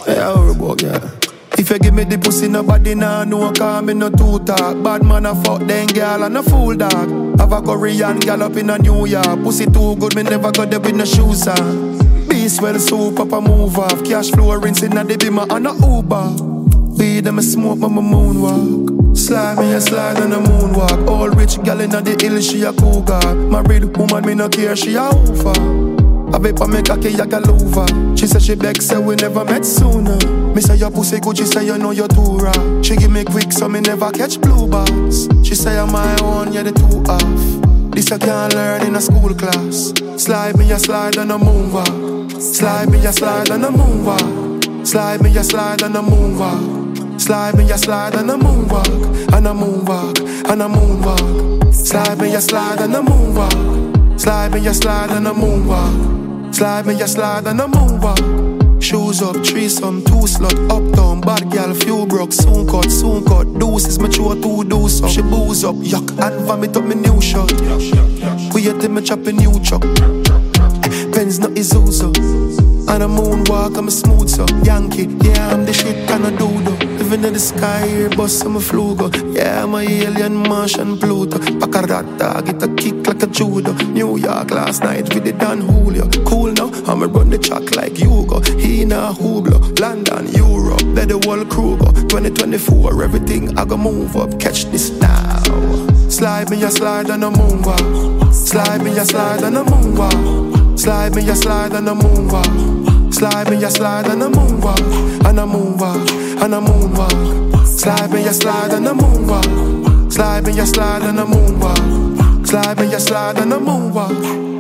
Hey, how about yeah? If you give me the pussy, nobody nah know, cause me no too talk. Bad man a fuck then girl and a fool dog. Have a Korean gal up in a New York. Pussy too good, me never got there with no shoes on. Beast well soup up a move off. Cash flow rinsing at the bimmer and a Uber. Weed and me smoke when me moonwalk. Slide me a slide on a moonwalk. All rich gal inna the hill, she a cougar. Married woman, me no care, she a hoofer. I bet for me cocky like a lover. She said she begs, say we never met sooner. Me say your pussy good, she say you know you're too raw. She give me quick so me never catch blue bars. She say I'm my own, yeah the two off. This I can't learn in a school class. Slide me a slide on a moonwalk. Slide me a slide on a moonwalk. Slide me a slide on a moonwalk. Slide me a slide on a moonwalk. And a moonwalk, and a moonwalk. Slide me a slide on a moonwalk. Slide me a slide on a moonwalk. Slide me a slide on a moonwalk. Shoes up, threesome, two slot, uptown, bad girl, few broke, soon cut, deuces, mature, two deuce up. She booze up, yuck, and vomit up me new shirt. We at me chop a new truck. Pens not Isuzu. On a moonwalk, I'm a smooth so Yankee, yeah, I'm the shit and a doodle. Living in the sky, Airbus, I'm a flugo. Yeah, I'm a alien, Martian, Pluto. Pack a rat dog, get a kick like a judo. New York last night with the Dan Julio. Cool now, I'ma run the track like Hugo. He na Hublot, London, Europe. Let the whole crew go. 2024, everything I go move up. Catch this now. Slide me a slide on a moonwalk. Slide me a slide on a moonwalk. Slide me a slide on a moonwalk. Slide me a slide on a moonwalk. And a moonwalk, and a moonwalk. Slide me a slide on a moonwalk. Slide me a slide on a moonwalk. Slide me a slide on a moonwalk.